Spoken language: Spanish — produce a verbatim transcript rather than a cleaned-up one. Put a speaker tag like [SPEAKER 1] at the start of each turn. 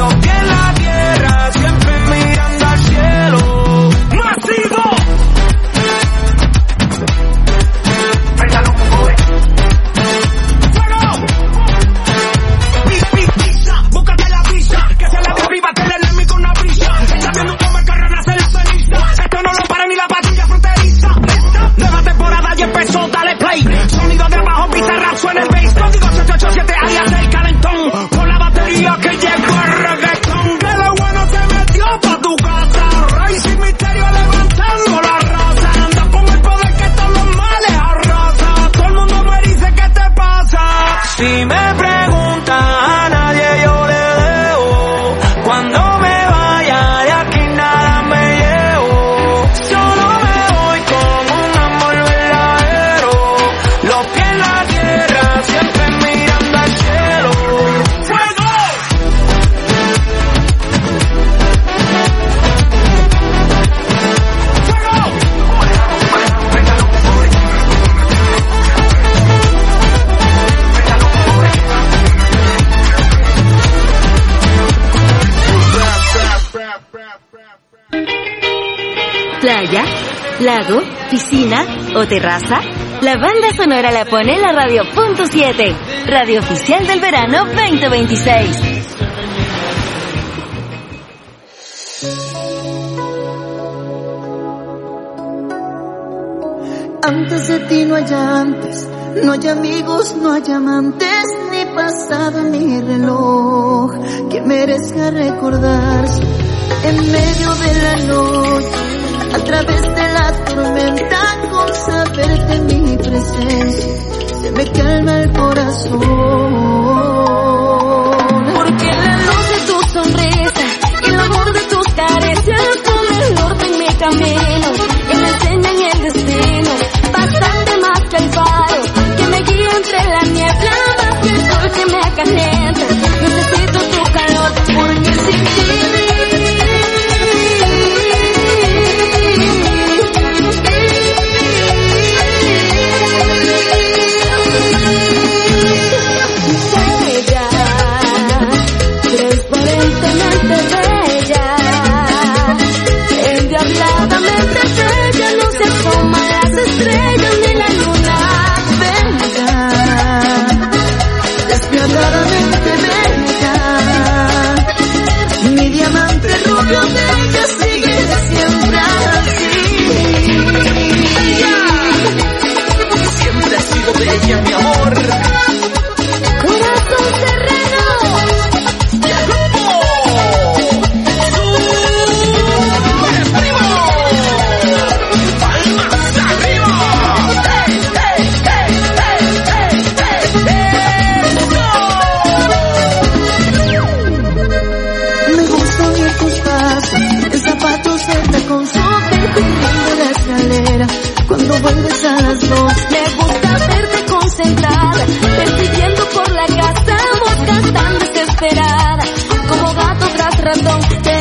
[SPEAKER 1] Los pies en la tierra, siempre mirando al cielo. ¡Masivo! ¡Pétalo, joven! ¡Fuego! Pizza, búscate la pizza, que se la derriba, que el enemigo una brisa. Está viendo cómo el carro nace la ceniza. Esto no lo para ni la patrulla fronteriza. Nueva temporada y empezó, dale play. Sonido de abajo, pizarra, suena el bass. Código siete ocho siete, alias el calentón. Con la batería que llegó el reggaetón. Que lo bueno se metió pa' tu casa. Rey sin misterio levantando la raza. Anda con el poder que todos los males arrasa. Todo el mundo me dice, ¿qué te pasa? Si me preguntan a nadie yo le debo. Cuando me vaya de aquí nada me llevo. Solo me voy con un amor verdadero. Los pies en la tierra, siempre mirando al cielo. ¡Fuego!
[SPEAKER 2] Playa, lago, piscina o terraza. La banda sonora la pone la Radio Punto siete, radio oficial del verano veinte veintiséis.
[SPEAKER 3] Antes de ti no hay antes, no hay amigos, no hay amantes, ni pasado en mi reloj que merezca recordarse. En medio de la noche, a través de la tormenta, con saberte en mi presencia, se me calma el corazón.
[SPEAKER 4] Porque la luz de tu sonrisa y el amor de tus caricias son el norte en mi camino y me enseñan el destino. Bastante más que el faro que me guía entre la niebla, más que el sol que me calienta. Necesito tu calor porque sin ti
[SPEAKER 1] bella, mi amor.
[SPEAKER 4] Corazón serrano.
[SPEAKER 1] ¡Sube, primo! ¡Palmas arriba! ¡Hey, hey, hey, hey, hey, hey!
[SPEAKER 3] Me gusta oír tus pasos, el zapato se te consume cubriendo la escalera cuando vuelves a las dos.
[SPEAKER 4] Me gusta verte concentrada, persiguiendo por la casa, buscas tan desesperada, como gato tras ratón. Te